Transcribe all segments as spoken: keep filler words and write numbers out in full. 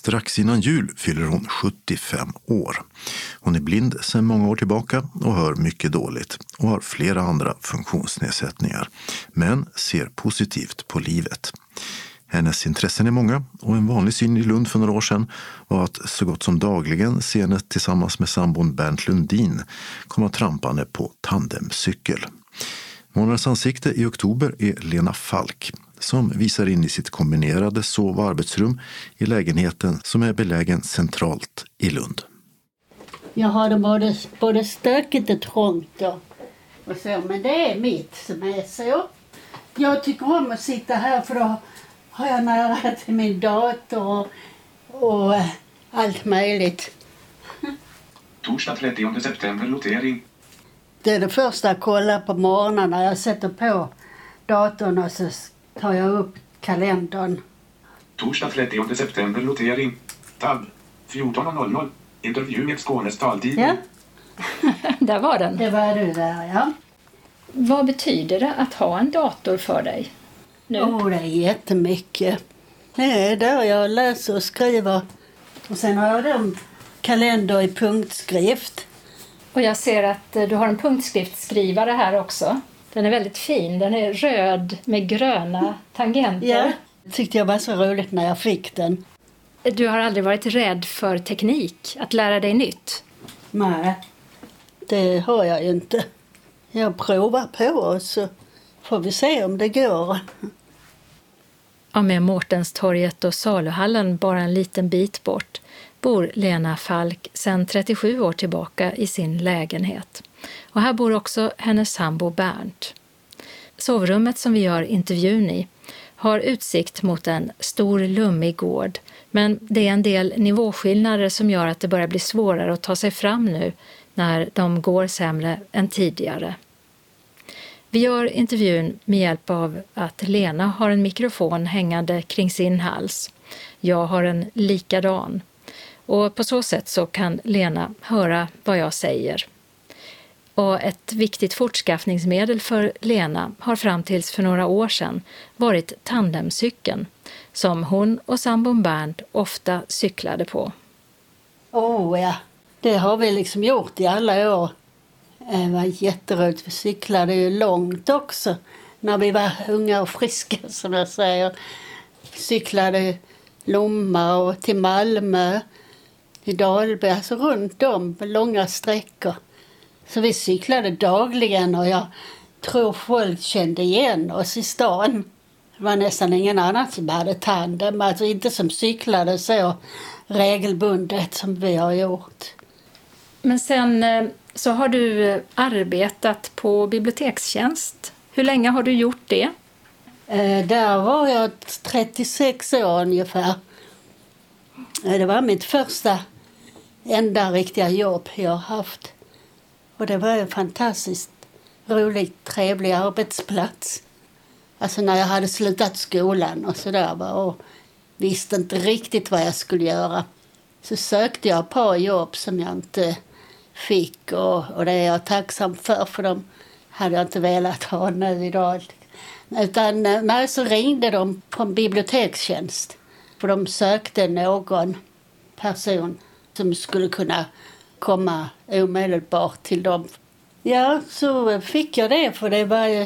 Strax innan jul fyller hon sjuttiofem år. Hon är blind sedan många år tillbaka och hör mycket dåligt och har flera andra funktionsnedsättningar, men ser positivt på livet. Hennes intressen är många och en vanlig syn i Lund för några år sedan var att så gott som dagligen se henne tillsammans med sambon Bernt Lundin komma trampande på tandemcykel. Månadens ansikte i oktober är Lena Falk som visar in i sitt kombinerade sov- och arbetsrum i lägenheten som är belägen centralt i Lund. Jag har det både, både stökigt och trångt och, och så, men det är mitt som är så. Jag tycker om att sitta här för då har jag nära till min dator och, och äh, allt möjligt. Torsdag trettionde september, notering. Det är det första jag kollar på morgonen när jag sätter på datorn och så tar jag upp kalendern. Torsdag trettionde september, notering. Tab. fjorton noll noll. Intervju med Skånes taltidning. Ja. Där var den. Det var du där, ja. Vad betyder det att ha en dator för dig nu? Åh, oh, det är jättemycket. Det är där jag läser och skriver. Och sen har jag en kalender i punktskrift. Och jag ser att du har en punktskriftsskrivare här också. Den är väldigt fin. Den är röd med gröna tangenter. Ja, det tyckte jag var så roligt när jag fick den. Du har aldrig varit rädd för teknik, att lära dig nytt? Nej, det har jag ju inte. Jag provar på och så får vi se om det går. Ja, med Mårtenstorget och saluhallen bara en liten bit bort bor Lena Falk sedan trettiosju år tillbaka i sin lägenhet. Och här bor också hennes sambo Bernt. Sovrummet som vi gör intervjun i har utsikt mot en stor lummig gård, men det är en del nivåskillnader som gör att det börjar bli svårare att ta sig fram nu när de går sämre än tidigare. Vi gör intervjun med hjälp av att Lena har en mikrofon hängande kring sin hals. Jag har en likadan. Och på så sätt så kan Lena höra vad jag säger. Och ett viktigt fortskaffningsmedel för Lena har fram tills för några år sedan varit tandemcykeln som hon och sambon Bernt ofta cyklade på. Åh oh, ja, det har vi liksom gjort i alla år. Det var jätteroligt. Vi cyklade ju långt också när vi var unga och friska, som jag säger. Vi cyklade Lomma och till Malmö, till Dalby, alltså runt om på långa sträckor. Så vi cyklade dagligen och jag tror folk kände igen oss i stan. Det var nästan ingen annan som hade tandem, alltså inte som cyklade så regelbundet som vi har gjort. Men sen så har du arbetat på bibliotekstjänst. Hur länge har du gjort det? Eh, där var jag trettiosex år ungefär. Eh, det var mitt första enda riktiga jobb jag har haft. Och det var en fantastiskt rolig, trevlig arbetsplats. Alltså när jag hade slutat skolan och sådär och visste inte riktigt vad jag skulle göra. Så sökte jag ett par jobb som jag inte fick och, och det är jag tacksam för, för de hade jag inte velat ha nu idag. Utan när så ringde de från bibliotekstjänst för de sökte någon person som skulle kunna komma omedelbart till dem. Ja, så fick jag det, för det var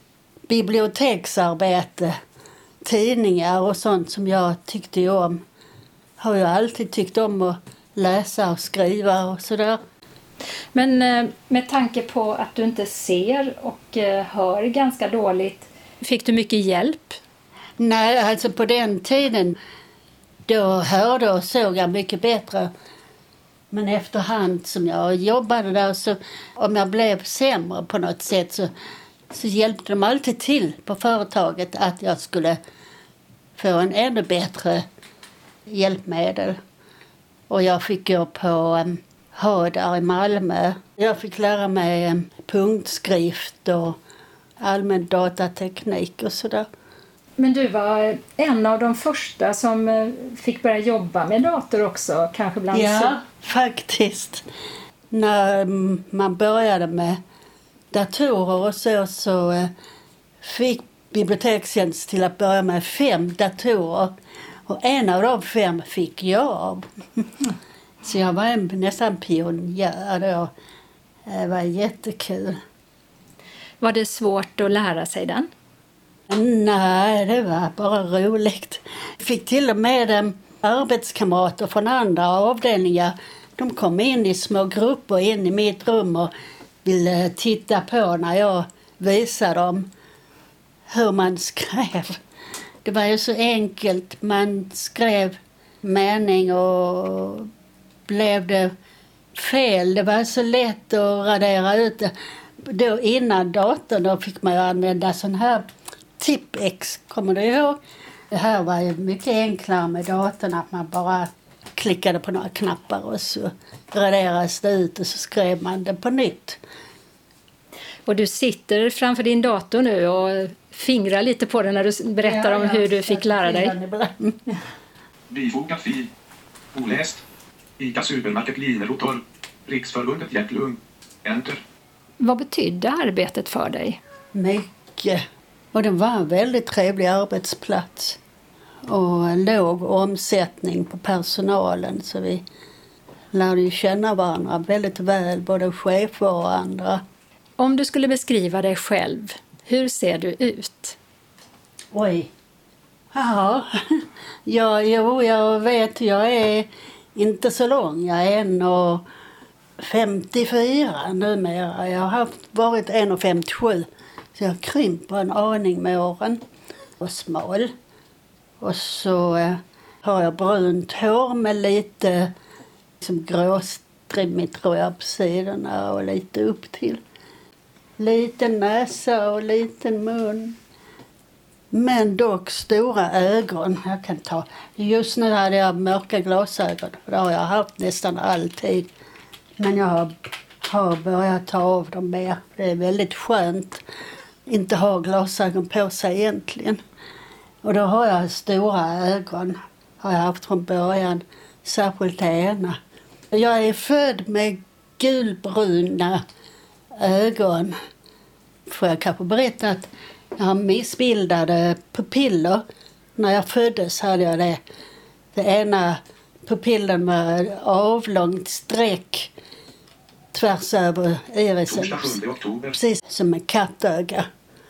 biblioteksarbete, tidningar och sånt som jag tyckte om. Har jag alltid tyckt om att läsa och skriva och sådär. Men med tanke på att du inte ser och hör ganska dåligt, fick du mycket hjälp? Nej, alltså på den tiden då hörde och såg jag mycket bättre. Men efterhand som jag jobbade där, så om jag blev sämre på något sätt så, så hjälpte de alltid till på företaget att jag skulle få en ännu bättre hjälpmedel. Och jag fick gå på um, Hödar i Malmö. Jag fick lära mig um, punktskrift och allmän datateknik och sådär. Men du var en av de första som fick börja jobba med dator också, kanske bland Ja, så. faktiskt. När man började med datorer och så, så fick bibliotekstjänst till att börja med fem datorer. Och en av de fem fick jag. Så jag var en, nästan pionjär då. Det var jättekul. Var det svårt att lära sig den? Nej, det var bara roligt. Jag fick till och med um, arbetskamrater från andra avdelningar. De kom in i små grupper in i mitt rum och ville titta på när jag visade dem hur man skrev. Det var ju så enkelt. Man skrev mening och blev det fel. Det var så lätt att radera ut det. Då innan datorn då fick man ju använda sån här Tipp-X, kommer du ihåg? Det här var ju mycket enklare med datorn, att man bara klickade på några knappar och så raderades det ut och så skrev man det på nytt. Och du sitter framför din dator nu och fingrar lite på den när du berättar Ja, om hur du fick lära dig. Bifogad fil. Oläst. Ica supermarket Linerotor. Riksförbundet Hjärtlung. Enter. Vad betydde arbetet för dig? Mycket. Och det var en väldigt trevlig arbetsplats. Och en låg omsättning på personalen. Så vi lärde ju känna varandra väldigt väl, både chefer och andra. Om du skulle beskriva dig själv, hur ser du ut? Oj. Ja, ja jo, jag vet, jag är inte så lång. Jag är en och femtiofyra numera. Jag har haft, varit en och femtiosju. Så jag krymper en aning med åren. Och smal. Och så eh, har jag brunt hår med lite liksom gråstrimmigt, tror jag, på sidorna och lite upp till. Liten näsa och liten mun. Men dock stora ögon. Jag kan ta. Just nu hade jag mörka glasögon. Det har jag haft nästan alltid. Men jag har, har börjat ta av dem mer. Det är väldigt skönt inte ha glasögon på sig egentligen. Och då har jag stora ögon. Har jag haft från början. Särskilt det ena. Jag är född med gulbruna ögon. Får jag kanske berätta att jag har missbildade pupiller. När jag föddes hade jag det. Det ena pupillen var avlångt streck tvärs över irisen. Precis som en kattöga.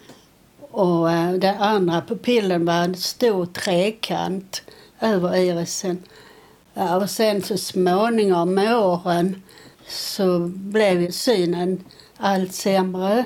Och den andra pupillen var en stor trekant över irisen. Ja, och sen så småningom med åren så blev synen allt sämre.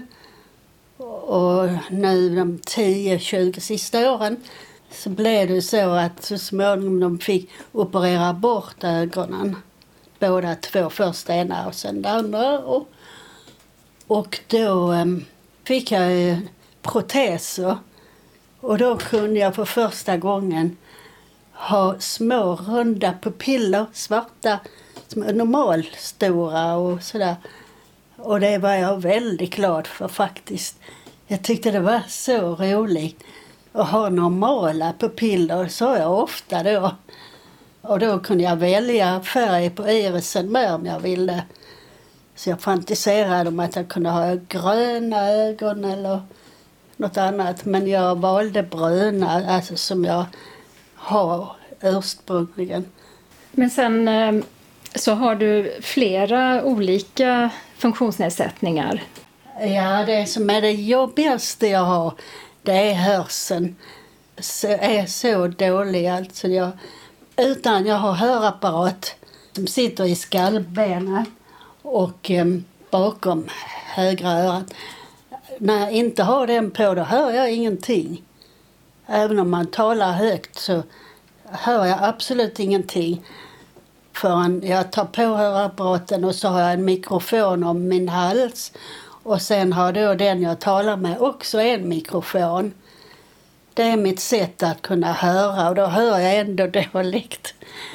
Och nu de tio tjugo sista åren så blev det så att så småningom de fick operera bort ögonen. Båda två, först ena och sen det andra. Och, och då um, fick jag ju proteser. Och då kunde jag för första gången ha små runda pupiller, svarta, som är normalstora och sådär. Och det var jag väldigt glad för faktiskt. Jag tyckte det var så roligt att ha normala pupiller, så jag ofta då. Och då kunde jag välja färg på irisen med om jag ville. Så jag fantiserade om att jag kunde ha gröna ögon eller något annat. Men jag valde bruna, alltså som jag har ursprungligen. Men sen så har du flera olika funktionsnedsättningar. Ja, det som är det jobbigaste jag har, det är hörseln. Så är så dålig alltså. Jag, utan jag har hörapparat som sitter i skallbenet och eh, bakom högra örat. När jag inte har den på, då hör jag ingenting. Även om man talar högt så hör jag absolut ingenting. Förrän jag tar på hörapparaten och så har jag en mikrofon om min hals. Och sen har då den jag talar med också en mikrofon. Det är mitt sätt att kunna höra och då hör jag ändå dåligt.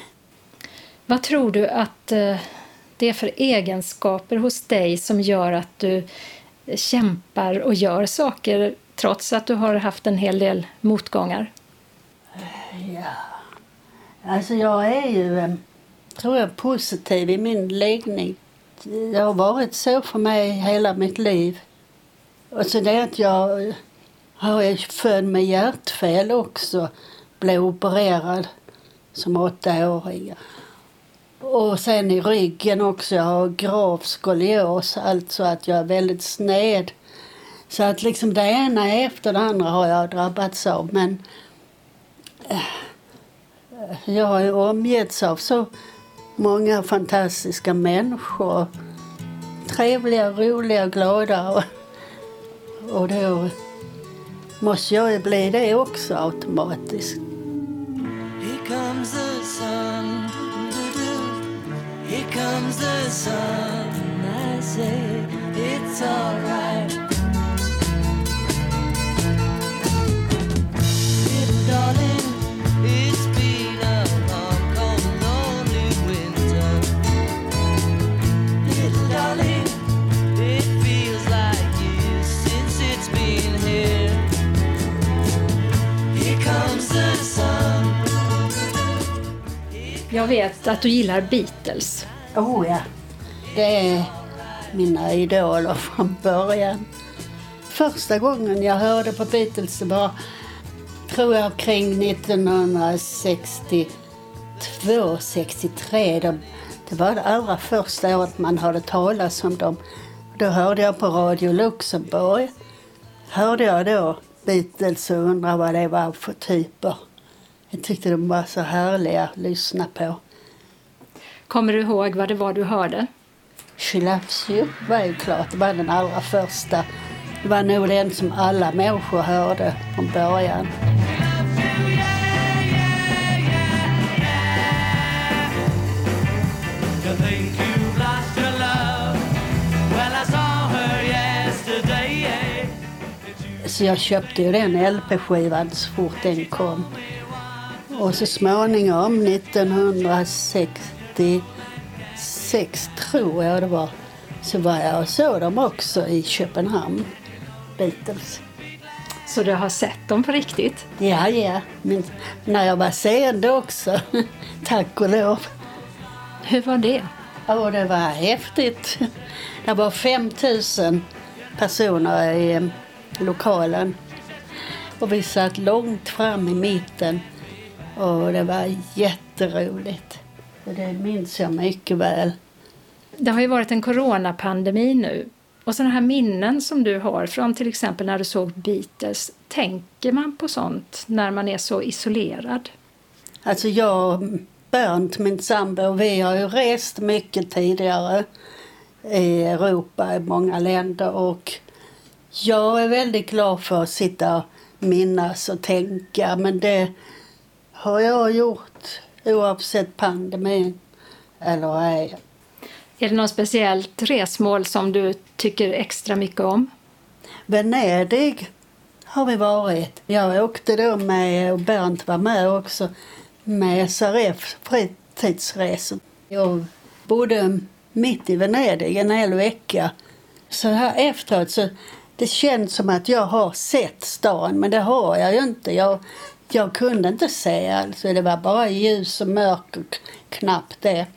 Vad tror du att det är för egenskaper hos dig som gör att du kämpar och gör saker trots att du har haft en hel del motgångar? Ja, alltså jag är ju, tror jag, positiv i min läggning. Det har varit så för mig hela mitt liv. Och så det att jag har född med hjärtfel också, blev opererad. som åttaåring. Och sen i ryggen också, jag har grav skolios, alltså att jag är väldigt sned. Så att liksom det ena efter det andra har jag drabbats av. Men äh, jag har ju omgetts av så många fantastiska människor. Trevliga, roliga, glada. Och, och då måste jag ju bli det också automatiskt. Here comes the sun, here comes the sun, I say it's all right. Little darling, it's been a long, cold, lonely winter. Little darling, it feels like years since it's been here. Here comes the sun. Jag vet att du gillar Beatles. Oh ja, det är mina idoler från början. Första gången jag hörde på Beatles var, tror jag, kring nittonhundrasextiotvå sextiotre. Det, det var det allra första året man hörde talas om dem. Då hörde jag på Radio Luxemburg. Hörde jag då Beatles och undrade vad det var för typer. Jag tyckte de var så härliga att lyssna på. Kommer du ihåg vad det var du hörde? She Loves You var ju klart, det var den allra första. Det var nog den som alla människor hörde från början. Så jag köpte ju den L P-skivan så fort den kom. Och så småningom nittonhundrasextiosex tror jag det var, så var jag och såg dem också i Köpenhamn, Beatles. Så du har sett dem på riktigt? Ja, ja. Men när jag var seende också, tack och lov. Hur var det? Ja, det var häftigt. Det var fem tusen personer i lokalen. Och vi satt långt fram i mitten. Och det var jätteroligt. Och det minns jag mycket väl. Det har ju varit en coronapandemi nu. Och sådana här minnen som du har från till exempel när du såg Beatles. Tänker man på sånt när man är så isolerad? Alltså jag, Bernt, min sambo, vi har ju rest mycket tidigare i Europa, i många länder. Och jag är väldigt glad för att sitta och minnas och tänka. Men det har jag gjort oavsett pandemin eller ej. Är det något speciellt resmål som du tycker extra mycket om? Venedig har vi varit. Jag åkte då med, och Bernt var med också, med S R F fritidsresor. Jag bodde mitt i Venedig en hel vecka. Så här efteråt så det känns som att jag har sett stan, men det har jag ju inte. Jag, jag kunde inte se, alltså det var bara ljus och mörk och knappt det.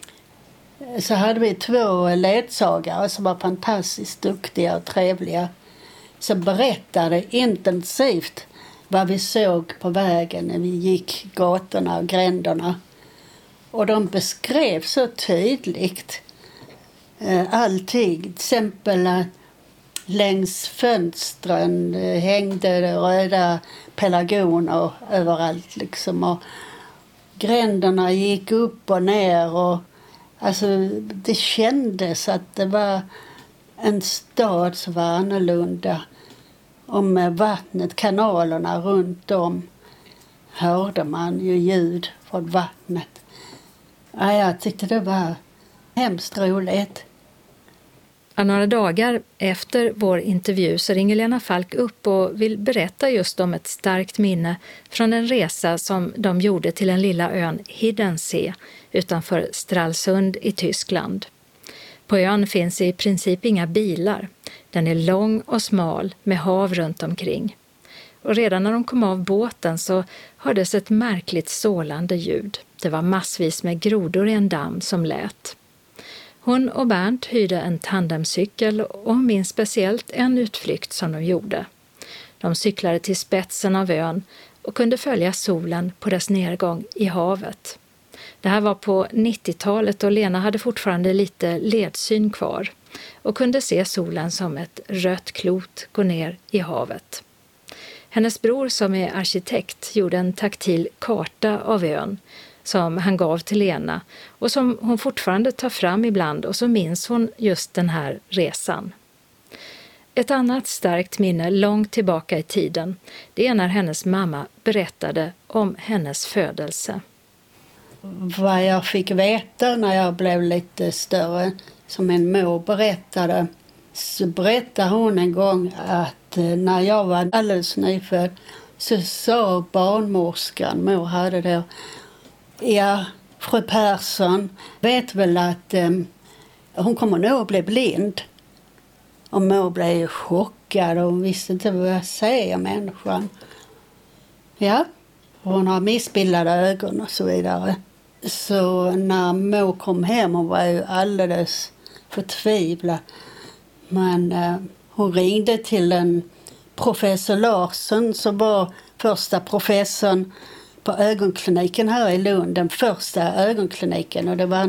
Så hade vi två ledsagare som var fantastiskt duktiga och trevliga. Som berättade intensivt vad vi såg på vägen när vi gick gatorna och gränderna. Och de beskrev så tydligt allting. Till exempel längs fönstren hängde röda pelargoner överallt liksom. Och gränderna gick upp och ner och alltså, det kändes att det var en stad som var annorlunda. Och med vattnet, kanalerna runt om, hörde man ju ljud från vattnet. Ja, jag tyckte det var hemskt roligt. Några dagar efter vår intervju så ringer Lena Falk upp och vill berätta just om ett starkt minne från en resa som de gjorde till den lilla ön Hiddensee utanför Stralsund i Tyskland. På ön finns i princip inga bilar. Den är lång och smal med hav runt omkring. Och redan när de kom av båten så hördes ett märkligt sålande ljud. Det var massvis med grodor i en damm som lät. Hon och Bernt hyrde en tandemcykel och minns speciellt en utflykt som de gjorde. De cyklade till spetsen av ön och kunde följa solen på dess nedgång i havet. Det här var på nittiotalet och Lena hade fortfarande lite ledsyn kvar och kunde se solen som ett rött klot gå ner i havet. Hennes bror som är arkitekt gjorde en taktil karta av ön som han gav till Lena och som hon fortfarande tar fram ibland, och så minns hon just den här resan. Ett annat starkt minne långt tillbaka i tiden, det är när hennes mamma berättade om hennes födelse. Vad jag fick veta när jag blev lite större, som min mor berättade, så berättade hon en gång att när jag var alldeles nyfödd så sa barnmorskan, mor hade då, ja, fru Persson vet väl att um, hon kommer nog att bli blind. Och mor blev chockad och visste inte vad jag säger människan. Ja, hon har missbildade ögon och så vidare. Så när mor kom hem, hon var ju alldeles förtvivlad. Men uh, hon ringde till en professor Larsson som var första professorn på ögonkliniken här i Lund. Den första ögonkliniken, och det var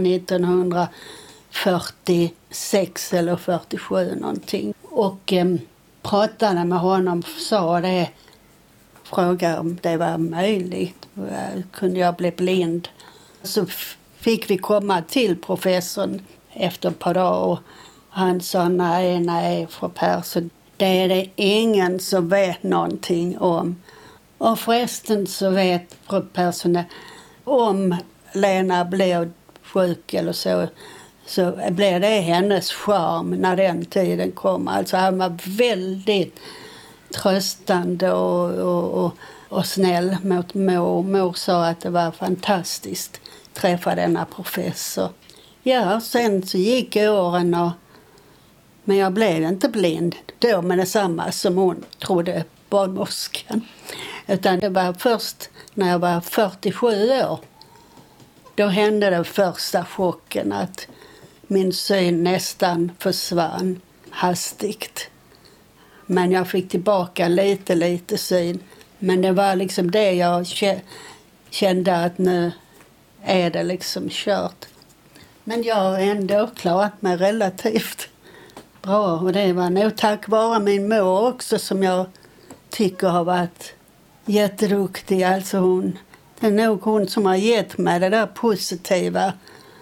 nittonhundrafyrtiosex eller fyrtiosju någonting. Och um, pratade med honom, sa det, frågade om det var möjligt. Kunde jag bli blind? Så fick vi komma till professorn efter ett par dagar och han sa nej, nej, fru Persson, det är det ingen som vet någonting om. Och förresten så vet fru Persson om Lena blir sjuk eller så, så blir det hennes charm när den tiden kommer. Alltså han var väldigt tröstande och, och, och, och snäll mot mor. Mor sa att det var fantastiskt att träffa denna professor. Ja, sen så gick åren och, men jag blev inte blind då med detsamma som hon trodde, barnmorskan. Utan det var först när jag var fyrtiosju år. Då hände den första chocken att min syn nästan försvann hastigt. Men jag fick tillbaka lite, lite syn. Men det var liksom det jag kände att nu är det liksom kört. Men jag har ändå klarat mig relativt bra. Och det var nog tack vare min mor också som jag tycker har varit jätteduktig. Alltså hon, det är nog hon som har gett mig det där positiva.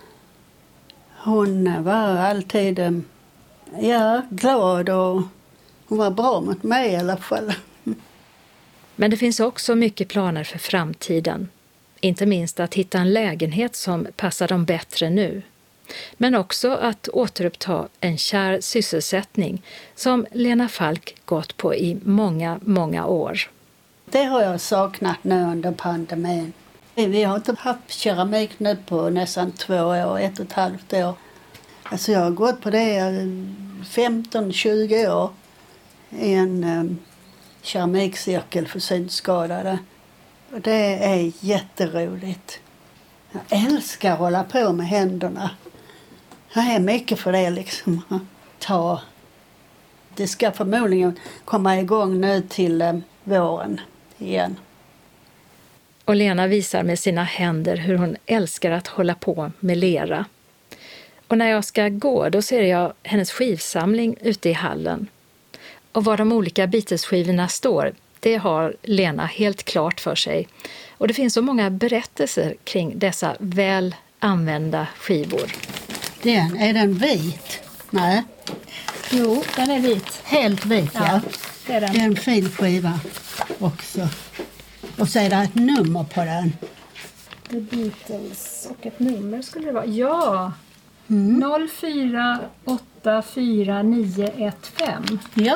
Hon var alltid ja, glad och hon var bra mot mig i alla fall. Men det finns också mycket planer för framtiden. Inte minst att hitta en lägenhet som passar dem bättre nu. Men också att återuppta en kär sysselsättning som Lena Falk gått på i många, många år. Det har jag saknat nu under pandemin. Vi har inte haft keramik nu på nästan två år, ett och ett halvt år. Alltså jag har gått på det femton tjugo år i en um, keramikcirkel för synskadade. Och det är jätteroligt. Jag älskar att hålla på med händerna. Jag är mycket för det liksom. Ta. Det ska förmodligen komma igång nu till um, våren igen. Och Lena visar med sina händer hur hon älskar att hålla på med lera. Och när jag ska gå då ser jag hennes skivsamling ute i hallen. Och var de olika Beatles-skivorna står, det har Lena helt klart för sig. Och det finns så många berättelser kring dessa väl använda skivor. Den, är den vit? Nej. Jo, den är vit. Helt vit, ja. Ja, det är den. Det är en fin skiva också. Och så är det ett nummer på den. The Beatles och ett nummer skulle det vara. Ja, Mm. noll fyra åtta fyra nio ett fem. Ja.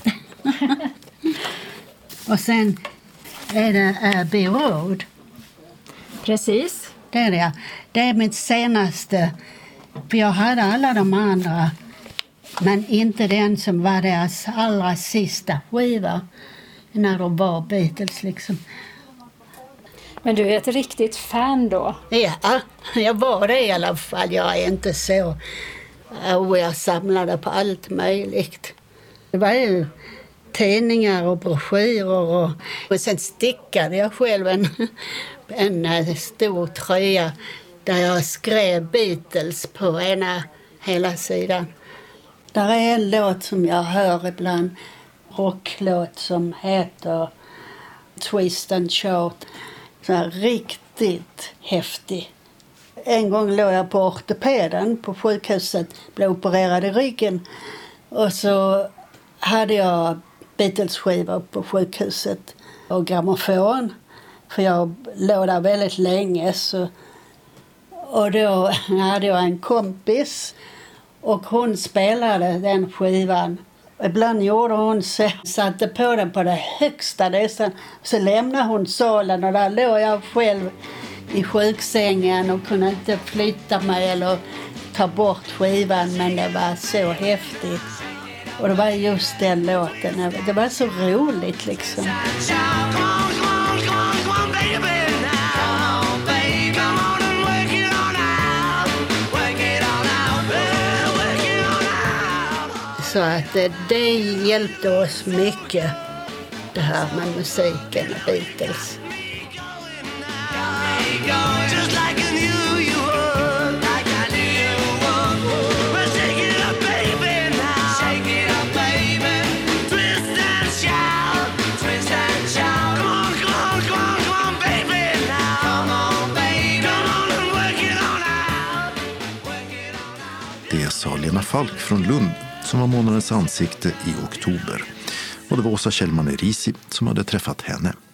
Och sen är det Abbey Road. Precis. Det är det. Det är mitt senaste. För jag hade alla de andra. Men inte den som var deras allra sista skiva. När de var Beatles liksom. Men du är ett riktigt fan då. Ja, jag var det i alla fall. Jag är inte så. Och jag samlade på allt möjligt. Det var ju tidningar och broschyrer. Och, och sen stickade jag själv en, en, en stor tröja där jag skrev Beatles på ena hela sidan. Där är en låt som jag hör ibland, rocklåt som heter Twist and Shout. Så här riktigt häftig. En gång låg jag på ortopeden på sjukhuset, blev opererad i ryggen. Och så hade jag Beatles-skivor på sjukhuset och grammofon. För jag låg där väldigt länge. Så, och då hade jag en kompis och hon spelade den skivan. Ibland gjorde hon så, satte på den på det högsta nästan. Så lämnade hon salen och där låg jag själv i sjuksängen och kunde inte flytta mig eller ta bort skivan, men det var så häftigt. Och det var just den låten. Det var så roligt liksom. Så att det, det hjälpte oss mycket, det här med musiken och Beatles. Det sa Lena Falk från Lund som var månadens ansikte i oktober. Och det var Åsa Kjellman Erisi som hade träffat henne.